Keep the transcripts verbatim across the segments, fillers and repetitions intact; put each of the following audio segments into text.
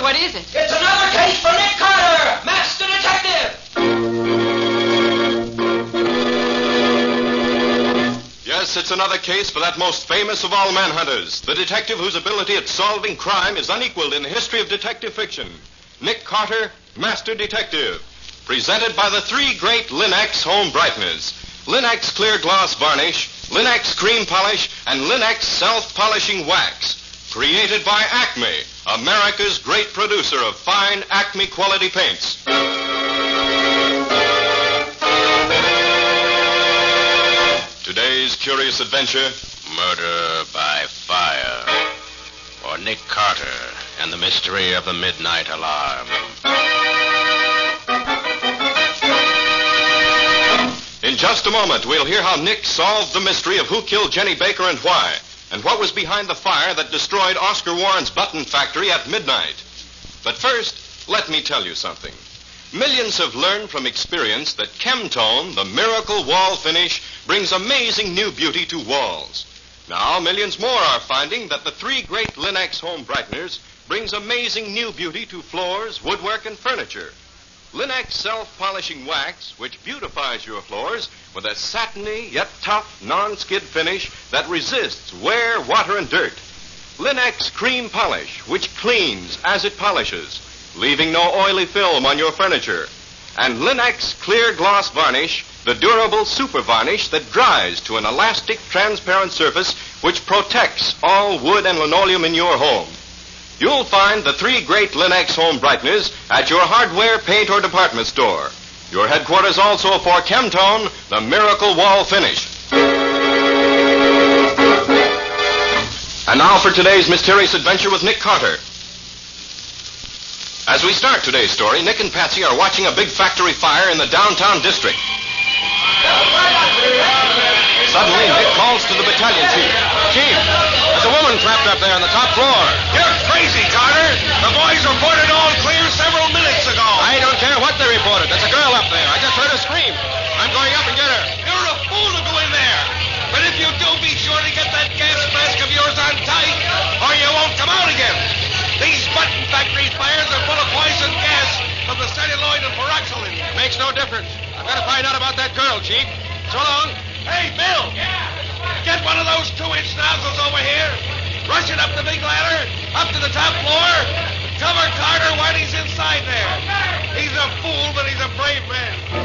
What is it? It's another case for Nick Carter, Master Detective! Yes, it's another case for that most famous of all manhunters, the detective whose ability at solving crime is unequaled in the history of detective fiction. Nick Carter, Master Detective. Presented by the three great Linx home brighteners. Linx clear gloss varnish, Linx cream polish, and Linx self-polishing wax. Created by Acme, America's great producer of fine Acme quality paints. Today's curious adventure, Murder by Fire. Or Nick Carter and the Mystery of the Midnight Alarm. In just a moment, we'll hear how Nick solved the mystery of who killed Jenny Baker and why, and what was behind the fire that destroyed Oscar Warren's button factory at midnight. But first, let me tell you something. Millions have learned from experience that Chemtone, the miracle wall finish, brings amazing new beauty to walls. Now, millions more are finding that the three great Linx home brighteners brings amazing new beauty to floors, woodwork, and furniture. Linx self-polishing wax, which beautifies your floors with a satiny yet tough non-skid finish that resists wear, water, and dirt. Linx cream polish, which cleans as it polishes, leaving no oily film on your furniture. And Linx clear gloss varnish, the durable super varnish that dries to an elastic, transparent surface which protects all wood and linoleum in your home. You'll find the three great Linx home brighteners at your hardware, paint, or department store. Your headquarters also for Chemtone, the miracle wall finish. And now for today's mysterious adventure with Nick Carter. As we start today's story, Nick and Patsy are watching a big factory fire in the downtown district. Suddenly, Nick calls to the battalion chief. Chief, there's a woman trapped up there on the top floor. You're crazy, Carter. The boys reported all clear several minutes ago. I don't care what they reported. There's a girl up there. I just heard her scream. I'm going up and get her. You're a fool to go in there. But if you do, be sure to get that gas mask of yours on tight, or you won't come out again. These button factory fires are full of poison gas from the celluloid and peroxide. Makes no difference. I've got to find out about that girl, Chief. So long. Hey, Bill. Yeah. Get one of those two-inch nozzles over here. Rush it up the big ladder, up to the top floor. Cover Carter while he's inside there. He's a fool, but he's a brave man.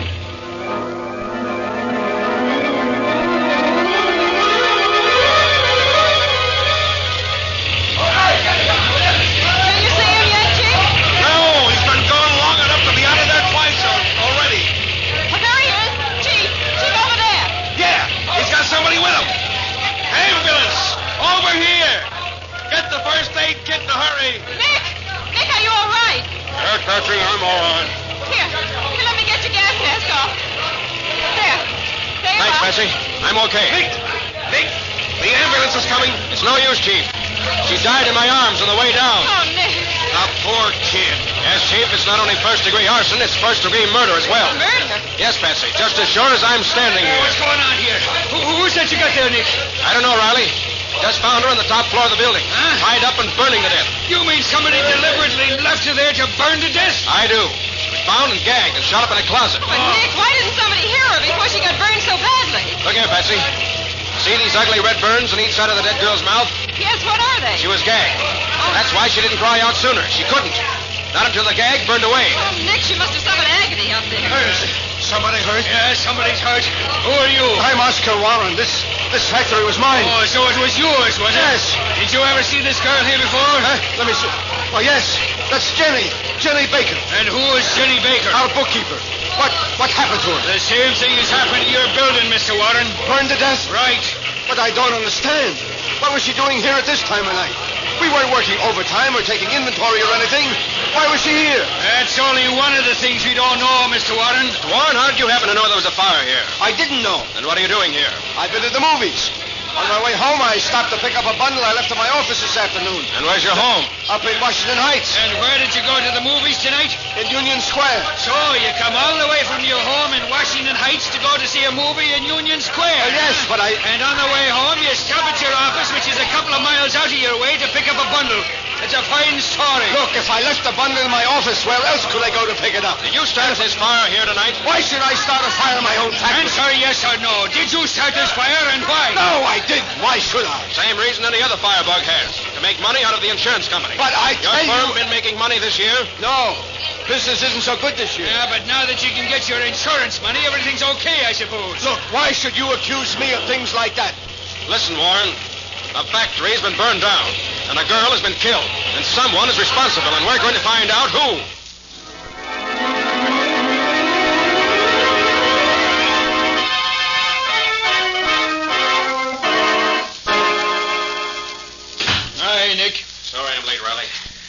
Somebody with him. Ambulance! Over here! Get the first aid kit in a hurry. Nick! Nick, are you all right? Yes, Patsy, I'm all right. Here, here, let me get your gas mask off. There. There you Thanks, are. Patsy. I'm okay. Nick! Nick! The ambulance is coming. It's no use, Chief. She died in my arms on the way down. Oh, Nick. The poor kid. Yes, Chief, it's not only first-degree arson, it's first-degree murder as well. Murder? Yes, Patsy, just as sure as I'm standing here. What's going on here? Who, who's that you got there, Nick? I don't know, Riley. Just found her on the top floor of the building. Huh? Tied up and burning to death. You mean somebody deliberately left her there to burn to death? I do. She was found and gagged and shot up in a closet. But, Nick, why didn't somebody hear her before she got burned so badly? Look here, Patsy. See these ugly red burns on each side of the dead girl's mouth? Yes, what are they? She was gagged. Oh. That's why she didn't cry out sooner. She couldn't. Not until the gag burned away. Oh, Nick, she must have suffered agony up there. Somebody hurt? Yeah, somebody's hurt. Who are you? I'm Oscar Warren. This this factory was mine. Oh, so it was yours, was it? Yes. Did you ever see this girl here before? Huh? Let me see. Oh, yes. That's Jenny. Jenny Baker. And who is Jenny Baker? Our bookkeeper. What what happened to her? The same thing has happened to your building, Mister Warren. Burned to death? Right. But I don't understand. What was she doing here at this time of night? We weren't working overtime or taking inventory or anything. Why was she here? That's only one of the things we don't know, Mister Warren. Warren, how did you happen to know there was a fire here? I didn't know. And what are you doing here? I've been to the movies. On my way home, I stopped to pick up a bundle I left at my office this afternoon. And where's your home? Up in Washington Heights. And where did you go to the movies tonight? In Union Square. So you come all the way from your home in Washington Heights to go to see a movie in Union Square. Uh, yes, but I... And on the way home, you stop at your office, which is a couple of miles out of your way, to pick up a bundle. It's a fine story. Look, if I left the bundle in my office, where else could I go to pick it up? Did you start this fire here tonight? Why should I start a fire in my own factory? Answer yes or no. Did you start this fire and why? No, I didn't. Why should I? Same reason any other firebug has. To make money out of the insurance company. But I Your tell firm you... been making money this year? No. Business isn't so good this year. Yeah, but now that you can get your insurance money, everything's okay, I suppose. Look, why should you accuse me of things like that? Listen, Warren. The factory has been burned down, and a girl has been killed, and someone is responsible, and we're going to find out who. Hi, Nick. Sorry I'm late, Riley.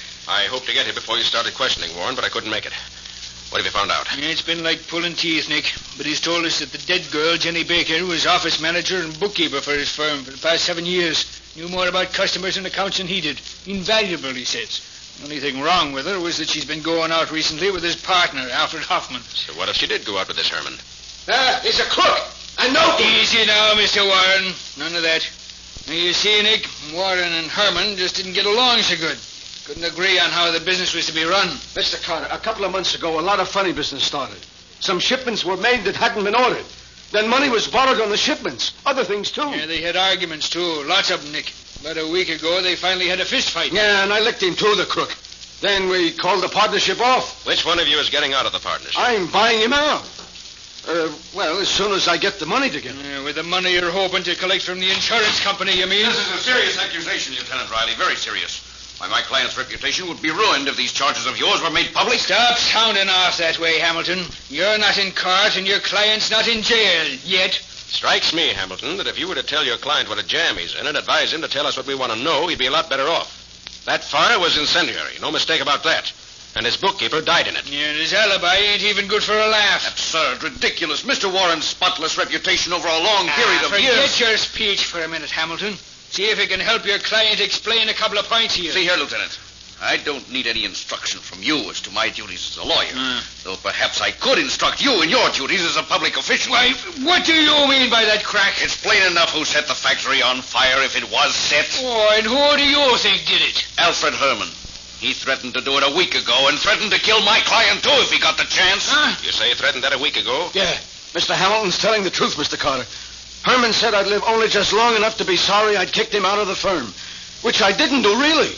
I hoped to get here before you started questioning Warren, but I couldn't make it. What have you found out? Yeah, it's been like pulling teeth, Nick. But he's told us that the dead girl, Jenny Baker, was office manager and bookkeeper for his firm for the past seven years. Knew more about customers and accounts than he did. Invaluable, he says. The only thing wrong with her was that she's been going out recently with his partner, Alfred Hoffman. So what if she did go out with this Herman? Ah, he's a crook. I know him. Easy now, Mister Warren. None of that. Now, you see, Nick, Warren and Herman just didn't get along so good. Couldn't agree on how the business was to be run. Mister Carter, a couple of months ago, a lot of funny business started. Some shipments were made that hadn't been ordered. Then money was borrowed on the shipments. Other things, too. Yeah, they had arguments, too. Lots of them, Nick. About a week ago, they finally had a fist fight. Yeah, and I licked him, too, the crook. Then we called the partnership off. Which one of you is getting out of the partnership? I'm buying him out. Uh, well, as soon as I get the money together. Yeah, with the money you're hoping to collect from the insurance company, you mean? This is a serious accusation, Lieutenant Riley. Very serious. Why, my client's reputation would be ruined if these charges of yours were made public. Stop sounding off that way, Hamilton. You're not in court and your client's not in jail yet. Strikes me, Hamilton, that if you were to tell your client what a jam he's in and advise him to tell us what we want to know, he'd be a lot better off. That fire was incendiary. No mistake about that. And his bookkeeper died in it. Yeah, and his alibi ain't even good for a laugh. Absurd, ridiculous. Mister Warren's spotless reputation over a long period ah, of forget years. your speech for a minute, Hamilton. See if it can help your client explain a couple of points here. See here, Lieutenant. I don't need any instruction from you as to my duties as a lawyer. Mm. Though perhaps I could instruct you in your duties as a public official. Why, what do you mean by that crack? It's plain enough who set the factory on fire if it was set. Oh, and who do you think did it? Alfred Herman. He threatened to do it a week ago and threatened to kill my client, too, if he got the chance. Huh? You say he threatened that a week ago? Yeah. Mister Hamilton's telling the truth, Mister Carter. Herman said I'd live only just long enough to be sorry I'd kicked him out of the firm. Which I didn't do, really.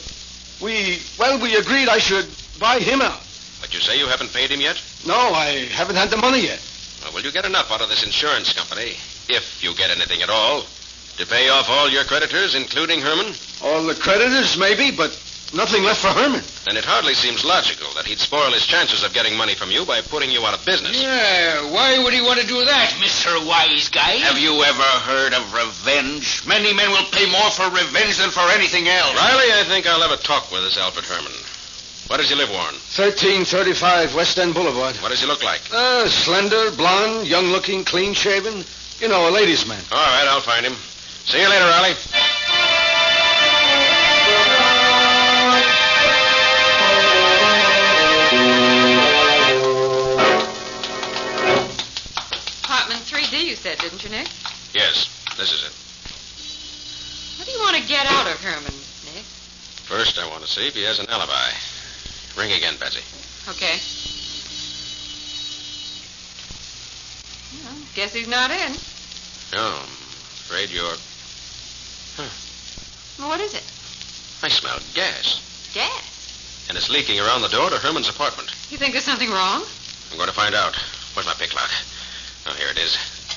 We, well, we agreed I should buy him out. But you say you haven't paid him yet? No, I haven't had the money yet. Well, will you get enough out of this insurance company, if you get anything at all, to pay off all your creditors, including Herman? All the creditors, maybe, but nothing left for Herman. Then it hardly seems logical that he'd spoil his chances of getting money from you by putting you out of business. Yeah, why would he want to do that, Mister Wise Guy? Have you ever heard of revenge? Many men will pay more for revenge than for anything else. Riley, I think I'll have a talk with this Alfred Herman. Where does he live, Warren? thirteen thirty-five West End Boulevard. What does he look like? Uh, slender, blonde, young-looking, clean-shaven. You know, a ladies' man. All right, I'll find him. See you later, Riley. Apartment three D, you said, didn't you, Nick? Yes, this is it. What do you want to get out of Herman, Nick? First, I want to see if he has an alibi. Ring again, Betsy. Okay. Well, guess he's not in. No, I'm afraid you're... Huh. Well, what is it? I smell gas. Gas? And it's leaking around the door to Herman's apartment. You think there's something wrong? I'm going to find out. Where's my pick lock? Oh, here it is.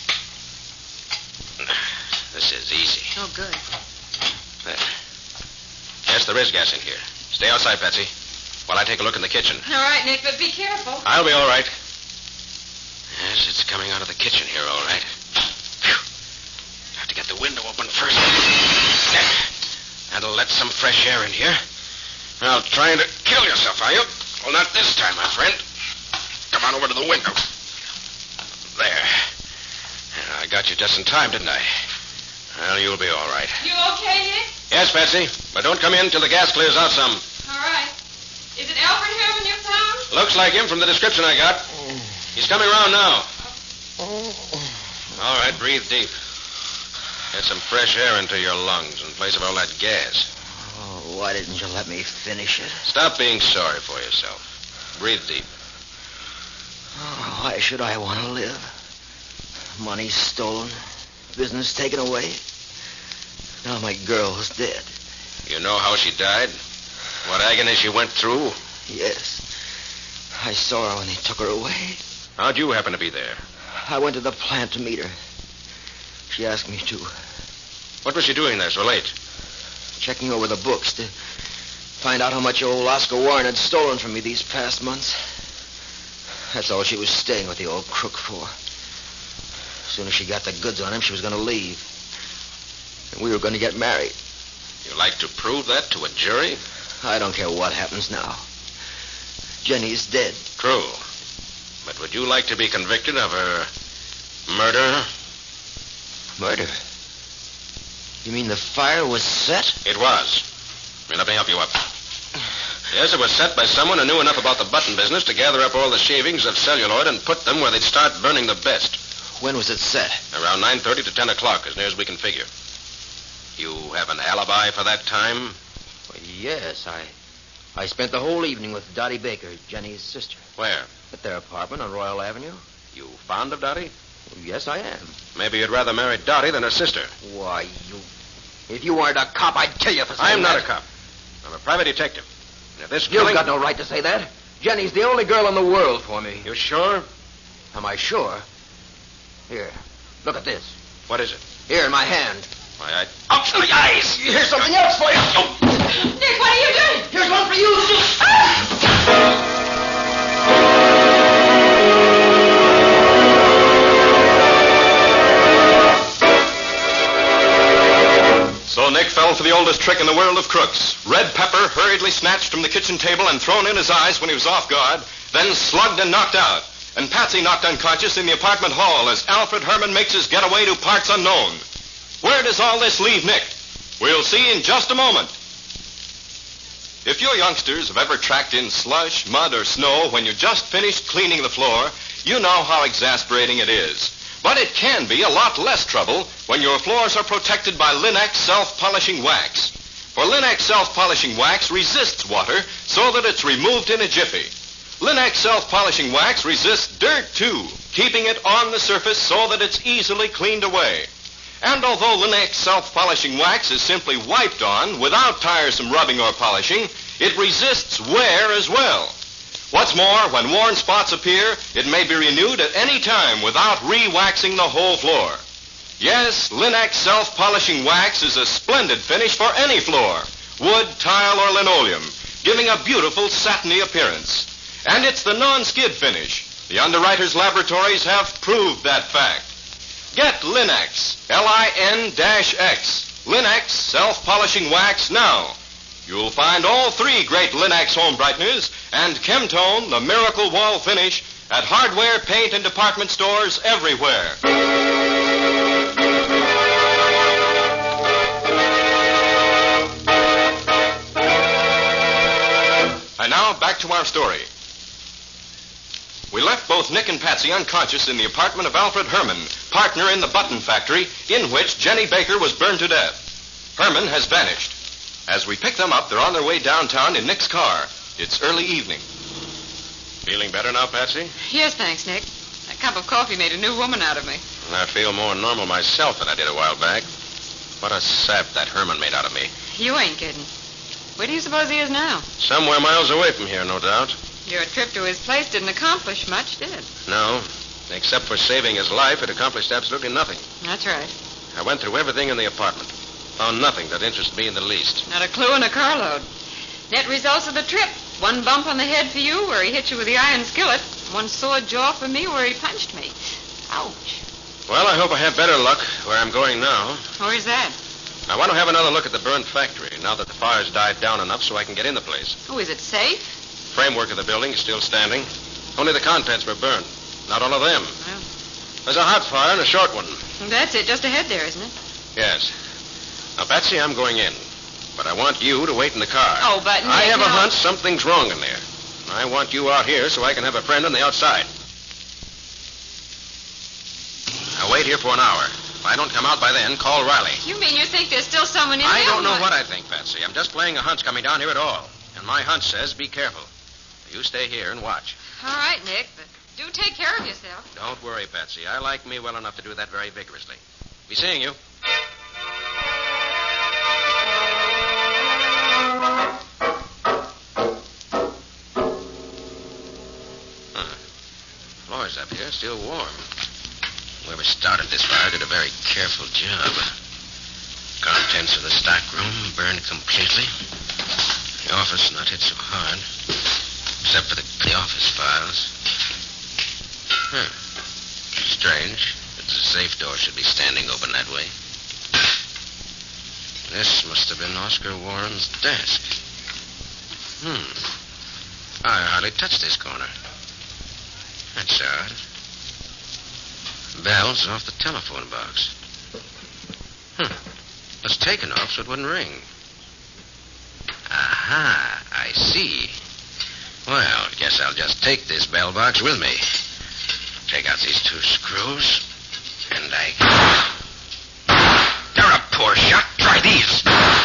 This is easy. Oh, good. There. Yes, there is gas in here. Stay outside, Patsy, while I take a look in the kitchen. All right, Nick, but be careful. I'll be all right. Yes, it's coming out of the kitchen here, all right. Phew. Have to get the window open first. There. That'll let some fresh air in here. Well, trying to kill yourself, are you? Well, not this time, my friend. Come on over to the window. There. Yeah, I got you just in time, didn't I? Well, you'll be all right. You okay, Nick? Yes, Patsy, but don't come in till the gas clears out some. All right. Is it Alfred Herman you found? Looks like him from the description I got. He's coming around now. All right, breathe deep. Get some fresh air into your lungs in place of all that gas. Oh, Why didn't you let me finish it? Stop being sorry for yourself. Breathe deep. Oh, why should I want to live? Money stolen, business taken away. Now my girl's dead. You know how she died? What agony she went through? Yes. I saw her when they took her away. How'd you happen to be there? I went to the plant to meet her. She asked me to. What was she doing there so late? Checking over the books to find out how much old Oscar Warren had stolen from me these past months. That's all she was staying with the old crook for. As soon as she got the goods on him, she was going to leave. And we were going to get married. You like to prove that to a jury? I don't care what happens now. Jenny's dead. True. But would you like to be convicted of her murder? Murder? You mean the fire was set? It was. Here, let me help you up. Yes, it was set by someone who knew enough about the button business to gather up all the shavings of celluloid and put them where they'd start burning the best. When was it set? Around nine thirty to ten o'clock, as near as we can figure. You have an alibi for that time? Well, yes, I I spent the whole evening with Dottie Baker, Jenny's sister. Where? At their apartment on Royal Avenue. You fond of Dottie? Well, yes, I am. Maybe you'd rather marry Dottie than her sister. Why, you... If you weren't a cop, I'd kill you for saying I'm not that. a cop. I'm a private detective. And if this You've killing... got no right to say that. Jenny's the only girl in the world for me. You sure? Am I sure? Here, look at this. What is it? Here in my hand. Why, I... Out to the eyes! Here's something else for you. Nick, what are you doing? Here's one for you. So Nick fell for the oldest trick in the world of crooks. Red pepper hurriedly snatched from the kitchen table and thrown in his eyes when he was off guard, then slugged and knocked out. And Patsy knocked unconscious in the apartment hall as Alfred Herman makes his getaway to parts unknown. Where does all this leave Nick? We'll see in just a moment. If you youngsters have ever tracked in slush, mud, or snow when you just finished cleaning the floor, you know how exasperating it is. But it can be a lot less trouble when your floors are protected by Linex self-polishing wax. For Linex self-polishing wax resists water so that it's removed in a jiffy. Linex self-polishing wax resists dirt, too, keeping it on the surface so that it's easily cleaned away. And although Linex self-polishing wax is simply wiped on without tiresome rubbing or polishing, it resists wear as well. What's more, when worn spots appear, it may be renewed at any time without re-waxing the whole floor. Yes, Linex self-polishing wax is a splendid finish for any floor, wood, tile, or linoleum, giving a beautiful satiny appearance. And it's the non-skid finish. The underwriters' laboratories have proved that fact. Get Linex, L I N X, Linex self-polishing wax now. You'll find all three great Linex home brighteners and Chemtone, the miracle wall finish, at hardware, paint, and department stores everywhere. And now, back to our story. We left both Nick and Patsy unconscious in the apartment of Alfred Herman, partner in the button factory, in which Jenny Baker was burned to death. Herman has vanished. As we pick them up, they're on their way downtown in Nick's car. It's early evening. Feeling better now, Patsy? Yes, thanks, Nick. That cup of coffee made a new woman out of me. I feel more normal myself than I did a while back. What a sap that Herman made out of me. You ain't kidding. Where do you suppose he is now? Somewhere miles away from here, no doubt. Your trip to his place didn't accomplish much, did it? No. Except for saving his life, it accomplished absolutely nothing. That's right. I went through everything in the apartment. Found nothing that interested me in the least. Not a clue in a carload. Net results of the trip. One bump on the head for you where he hit you with the iron skillet. One sore jaw for me where he punched me. Ouch. Well, I hope I have better luck where I'm going now. Where's that? I want to have another look at the burned factory now that the fire's died down enough so I can get in the place. Oh, is it safe? Framework of the building is still standing. Only the contents were burned. Not all of them. Well, There's a hot fire and a short one. that's it. Just ahead there, isn't it? Yes. Now, Patsy, I'm going in. But I want you to wait in the car. Oh, but Nick, I have no. a hunch something's wrong in there. I want you out here so I can have a friend on the outside. I'll wait here for an hour. If I don't come out by then, call Riley. You mean you think there's still someone in I there? don't know or what I think, Patsy. I'm just playing a hunch coming down here at all. And my hunch says be careful. You stay here and watch. All right, Nick, but do take care of yourself. Don't worry, Patsy. I like me well enough to do that very vigorously. Be seeing you. Huh. Floor's up here, still warm. Whoever started this fire did a very careful job. Contents of the stock room burned completely. The office not hit so hard, except for the, the office files. Huh. Strange that the safe door should be standing open that way. This must have been Oscar Warren's desk. Hmm. I hardly touched this corner. That's odd. Bell's off the telephone box. Hmm. It was taken off so it wouldn't ring. Aha, I see. Well, guess I'll just take this bell box with me. Take out these two screws, and I... They're a poor shot. Try these.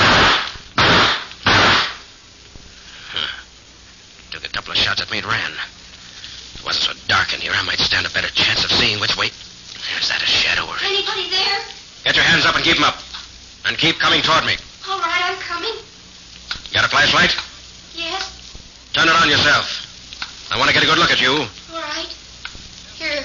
Huh. Took a couple of shots at me and ran. If it wasn't so dark in here, I might stand a better chance of seeing which way... Is that a shadow or... Anybody there? Get your hands up and keep them up. And keep coming toward me. All right, I'm coming. Got a flashlight? Yes. Turn it on yourself. I want to get a good look at you. All right. Here.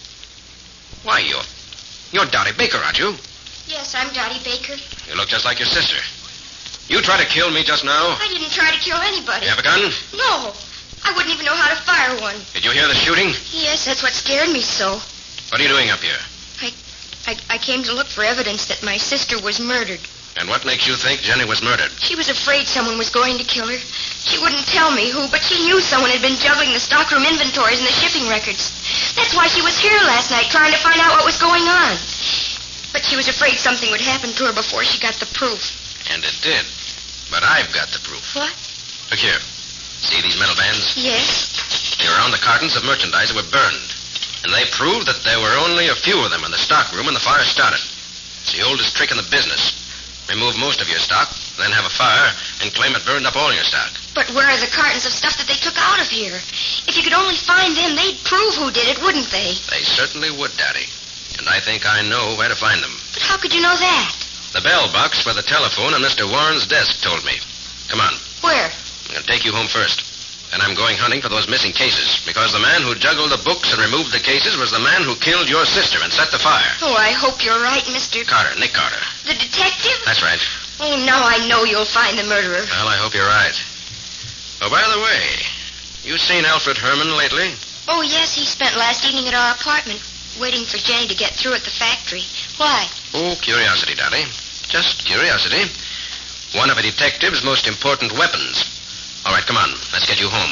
Why, you're... You're Dottie Baker, aren't you? Yes, I'm Dottie Baker. You look just like your sister. You tried to kill me just now? I didn't try to kill anybody. You have a gun? No. I wouldn't even know how to fire one. Did you hear the shooting? Yes, that's what scared me so. What are you doing up here? I, I, I came to look for evidence that my sister was murdered. And what makes you think Jenny was murdered? She was afraid someone was going to kill her. She wouldn't tell me who, but she knew someone had been juggling the stockroom inventories and the shipping records. That's why she was here last night, trying to find out what was going on. But she was afraid something would happen to her before she got the proof. And it did. But I've got the proof. What? Look here. See these metal bands? Yes. They were on the cartons of merchandise that were burned. And they proved that there were only a few of them in the stockroom when the fire started. It's the oldest trick in the business. Remove most of your stock, then have a fire, and claim it burned up all your stock. But where are the cartons of stuff that they took out of here? If you could only find them, they'd prove who did it, wouldn't they? They certainly would, Daddy. And I think I know where to find them. But how could you know that? The bell box where the telephone on Mister Warren's desk told me. Come on. Where? I'm going to take you home first. And I'm going hunting for those missing cases, because the man who juggled the books and removed the cases was the man who killed your sister and set the fire. Oh, I hope you're right, Mister Carter, Nick Carter. The detective? That's right. Oh, now I know you'll find the murderer. Well, I hope you're right. Oh, by the way, you seen Alfred Herman lately? Oh, yes, he spent last evening at our apartment, waiting for Jenny to get through at the factory. Why? Oh, curiosity, Daddy. Just curiosity. One of a detective's most important weapons. All right, come on. Let's get you home.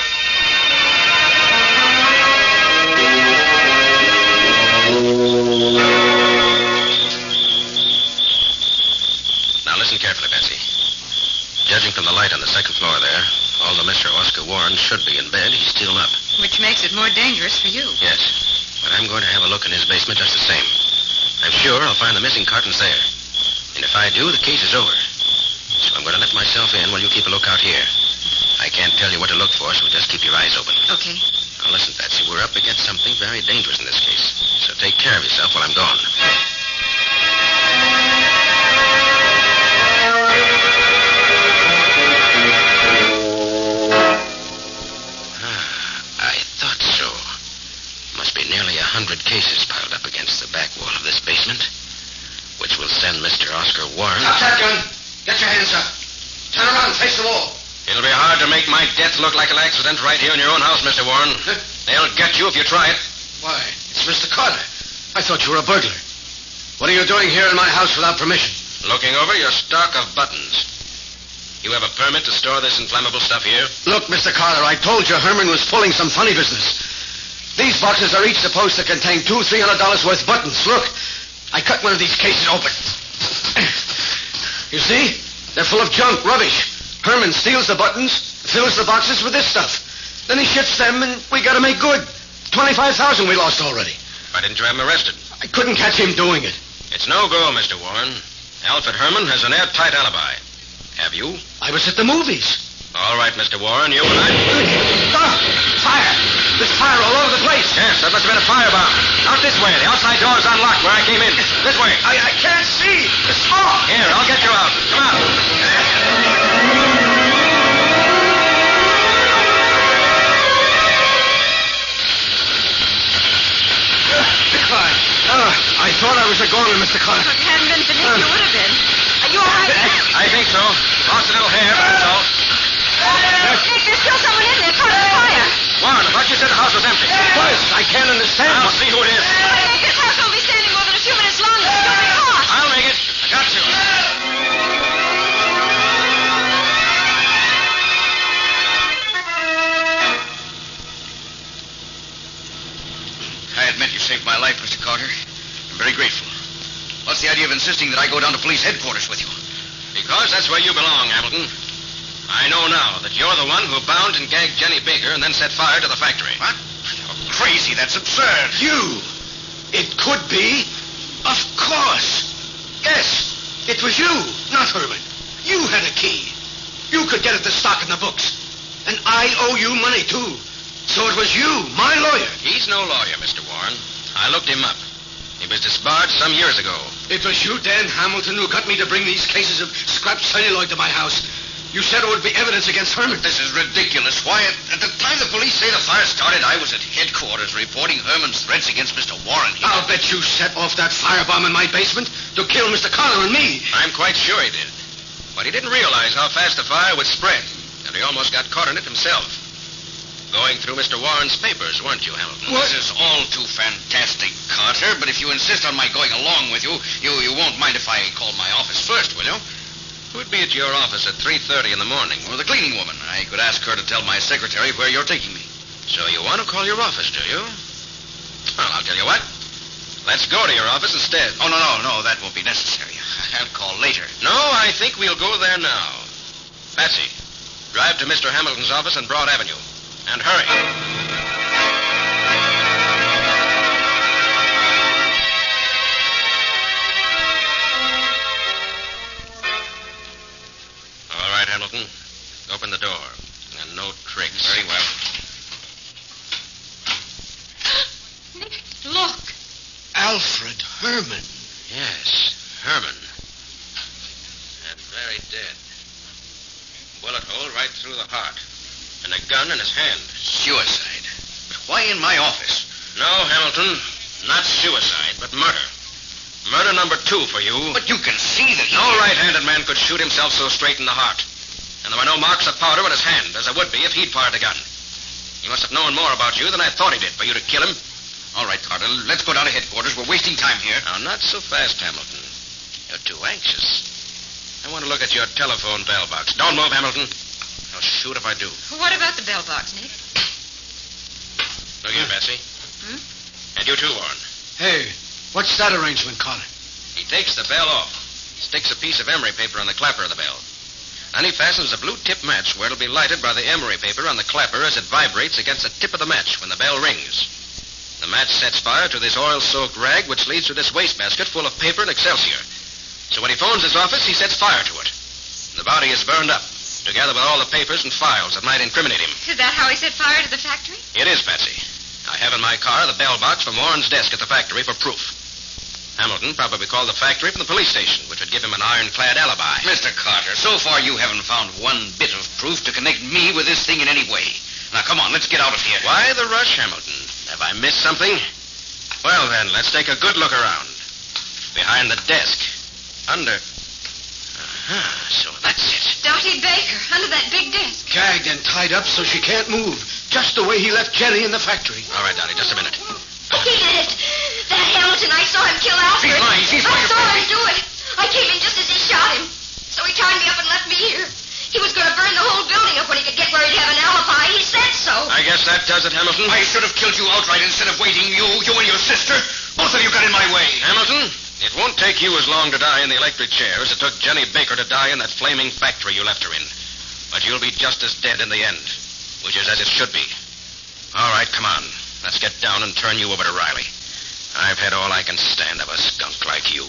Now, listen carefully, Betsy. Judging from the light on the second floor there, although Mister Oscar Warren should be in bed, he's still up. Which makes it more dangerous for you. Yes, but I'm going to have a look in his basement just the same. I'm sure I'll find the missing cartons there. And if I do, the case is over. So I'm going to let myself in while you keep a lookout here. I can't tell you what to look for, so just keep your eyes open. Okay. Now, listen, Patsy, we're up against something very dangerous in this case. So take care of yourself while I'm gone. Ah, I thought so. Must be nearly a hundred cases piled up against the back wall of this basement, which will send Mister Oscar Warren... Stop that gun. Get your hands up. Turn around, face the wall. It'll be hard to make my death look like an accident right here in your own house, Mister Warren. They'll get you if you try it. Why, it's Mister Carter. I thought you were a burglar. What are you doing here in my house without permission? Looking over your stock of buttons. You have a permit to store this inflammable stuff here? Look, Mister Carter, I told you Herman was pulling some funny business. These boxes are each supposed to contain two, three hundred dollars worth buttons. Look, I cut one of these cases open. You see? They're full of junk, rubbish. Herman steals the buttons, fills the boxes with this stuff. Then he ships them, and we got to make good. Twenty-five thousand we lost already. Why didn't you have him arrested? I couldn't catch him doing it. It's no go, Mister Warren. Alfred Herman has an airtight alibi. Have you? I was at the movies. All right, Mister Warren, you and I... Ah, fire! There's fire all over the place. Yes, that must have been a firebomb. Out this way. The outside door is unlocked where I came in. This way. I, I can't see. The smoke. Here, I'll get you out. Come out. Uh, I thought I was a goner, Mister Carter. If it hadn't been for Nick, you would have been. Are you all right, Nick? I think so. Lost a little hair, but that's all. Nick, there's still someone in there caught in the fire. Warren, I thought you said the house was empty. What? I can't understand. I'll see who it is. Nick, this house won't be standing more than a few minutes longer. You'll be caught. I'll make it. I got to. I admit you saved my life, Mister Carter. I'm very grateful. What's the idea of insisting that I go down to police headquarters with you? Because that's where you belong, Hamilton. I know now that you're the one who bound and gagged Jenny Baker and then set fire to the factory. What? You're crazy. That's absurd. You. It could be. Of course. Yes. It was you, not Herman. You had a key. You could get at the stock in the books. And I owe you money, too. So it was you, my lawyer. He's no lawyer, Mister Warren. I looked him up. He was disbarred some years ago. It was you, Dan Hamilton, who got me to bring these cases of scrap celluloid to my house. You said it would be evidence against Herman. This is ridiculous. Why, at, at the time the police say the fire started, I was at headquarters reporting Herman's threats against Mister Warren. He... I'll bet you set off that firebomb in my basement to kill Mister Carter and me. I'm quite sure he did. But he didn't realize how fast the fire would spread, and he almost got caught in it himself. Going through Mister Warren's papers, weren't you, Hamilton? What? This is all too fantastic, Carter, but if you insist on my going along with you, you, you won't mind if I call my office first, will you? Who'd be at your office at three thirty in the morning? Or the cleaning woman. I could ask her to tell my secretary where you're taking me. So you want to call your office, do you? Well, I'll tell you what. Let's go to your office instead. Oh, no, no, no, that won't be necessary. I'll call later. No, I think we'll go there now. Patsy, drive to Mister Hamilton's office on Broad Avenue. And hurry. All right, Hamilton. Open the door. And no tricks. Very well. Nick, look. Alfred Herman. Yes, Herman. And very dead. Bullet hole right through the heart. And a gun in his hand. Suicide. But why in my office? No, Hamilton. Not suicide, but murder. Murder number two for you. But you can see that he... No right-handed man could shoot himself so straight in the heart. And there were no marks of powder on his hand, as there would be if he'd fired the gun. He must have known more about you than I thought he did for you to kill him. All right, Carter, let's go down to headquarters. We're wasting time here. Now, not so fast, Hamilton. You're too anxious. I want to look at your telephone bell box. Don't move, Hamilton. I'll shoot if I do. What about the bell box, Nick? Look here, Betsy. Hmm? And you too, Warren. Hey, what's that arrangement, Carter? He takes the bell off, sticks a piece of emery paper on the clapper of the bell. Then he fastens a blue-tip match where it'll be lighted by the emery paper on the clapper as it vibrates against the tip of the match when the bell rings. The match sets fire to this oil-soaked rag, which leads to this wastebasket full of paper and excelsior. So when he phones his office, he sets fire to it. The body is burned up, together with all the papers and files that might incriminate him. Is that how he set fire to the factory? It is, Patsy. I have in my car the bell box from Warren's desk at the factory for proof. Hamilton probably called the factory from the police station, which would give him an ironclad alibi. Mister Carter, so far you haven't found one bit of proof to connect me with this thing in any way. Now, come on, let's get out of here. Why the rush, Hamilton? Have I missed something? Well, then, let's take a good look around. Behind the desk. Under... Uh-huh, so that's it. Dottie Baker, under that big desk. Gagged and tied up so she can't move. Just the way he left Jenny in the factory. All right, Dottie, just a minute. He did it. That Hamilton, I saw him kill Alfred. She's lying. She's I lying. saw him do it. I came in just as he shot him. So he tied me up and left me here. He was going to burn the whole building up when he could get where he'd have an alibi. He said so. I guess that does it, Hamilton. I should have killed you outright instead of waiting. You, you and your sister. Both of you got in my way. Hamilton, it won't take you as long to die in the electric chair as it took Jenny Baker to die in that flaming factory you left her in. But you'll be just as dead in the end, which is as it should be. All right, come on. Let's get down and turn you over to Riley. I've had all I can stand of a skunk like you.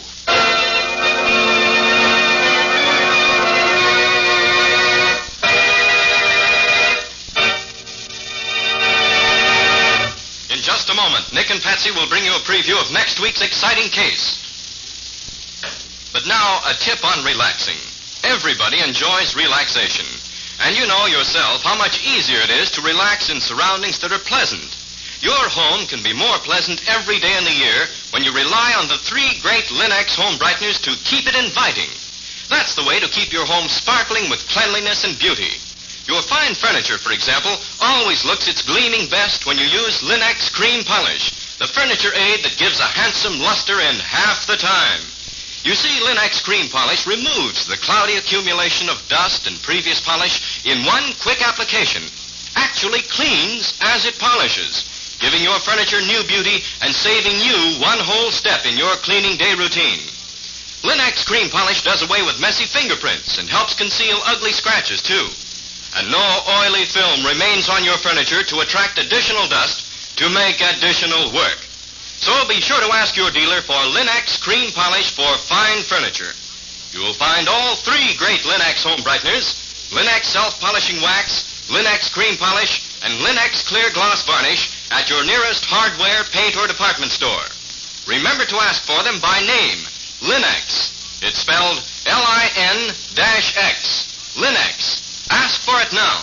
In just a moment, Nick and Patsy will bring you a preview of next week's exciting case. But now, a tip on relaxing. Everybody enjoys relaxation. And you know yourself how much easier it is to relax in surroundings that are pleasant. Your home can be more pleasant every day in the year when you rely on the three great Linux home brighteners to keep it inviting. That's the way to keep your home sparkling with cleanliness and beauty. Your fine furniture, for example, always looks its gleaming best when you use Linux Cream Polish, the furniture aid that gives a handsome luster in half the time. You see, Linux Cream Polish removes the cloudy accumulation of dust and previous polish in one quick application. Actually cleans as it polishes, giving your furniture new beauty and saving you one whole step in your cleaning day routine. Linux Cream Polish does away with messy fingerprints and helps conceal ugly scratches, too. And no oily film remains on your furniture to attract additional dust to make additional work. So be sure to ask your dealer for Linux Cream Polish for fine furniture. You will find all three great Linux home brighteners, Linux Self-Polishing Wax, Linux Cream Polish, and Linux Clear Gloss Varnish at your nearest hardware, paint, or department store. Remember to ask for them by name, Linux. It's spelled L I N X. Linux. Ask for it now.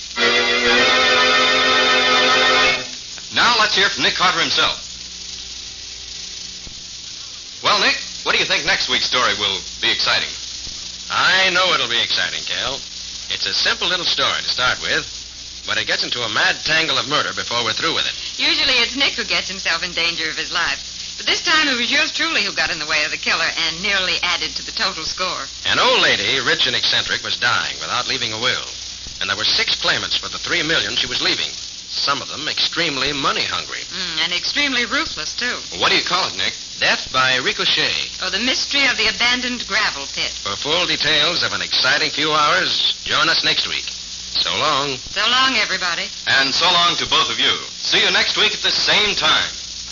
Now let's hear from Nick Carter himself. Well, Nick, what do you think next week's story will be exciting? I know it'll be exciting, Cal. It's a simple little story to start with, but it gets into a mad tangle of murder before we're through with it. Usually it's Nick who gets himself in danger of his life. But this time it was yours truly who got in the way of the killer and nearly added to the total score. An old lady, rich and eccentric, was dying without leaving a will. And there were six claimants for the three million she was leaving. Some of them extremely money-hungry. Mm, and extremely ruthless, too. What do you call it, Nick? Death by Ricochet. Oh, the mystery of the abandoned gravel pit. For full details of an exciting few hours, join us next week. So long. So long, everybody. And so long to both of you. See you next week at the same time.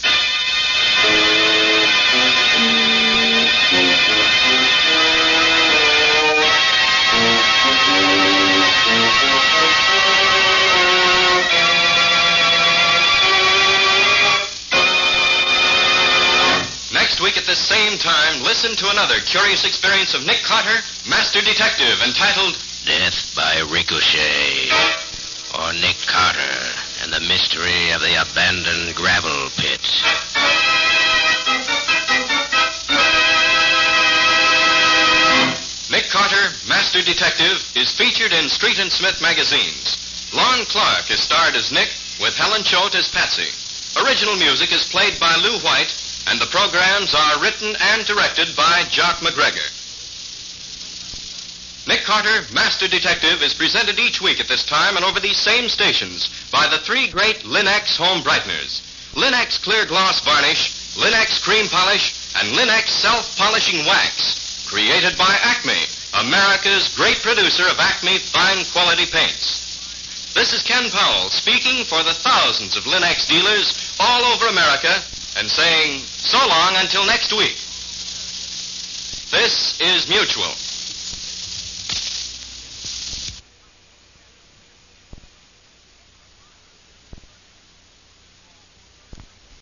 Next week at the same time, listen to another curious experience of Nick Carter, Master Detective, entitled Death by Ricochet, or Nick Carter and the Mystery of the Abandoned Gravel Pit. Nick Carter, Master Detective, is featured in Street and Smith magazines. Lon Clark is starred as Nick, with Helen Choate as Patsy. Original music is played by Lou White, and the programs are written and directed by Jock McGregor. Nick Carter, Master Detective, is presented each week at this time and over these same stations by the three great Linux home brighteners. Linux Clear Gloss Varnish, Linux Cream Polish, and Linux Self-Polishing Wax. Created by Acme, America's great producer of Acme fine quality paints. This is Ken Powell speaking for the thousands of Linux dealers all over America and saying so long until next week. This is Mutual.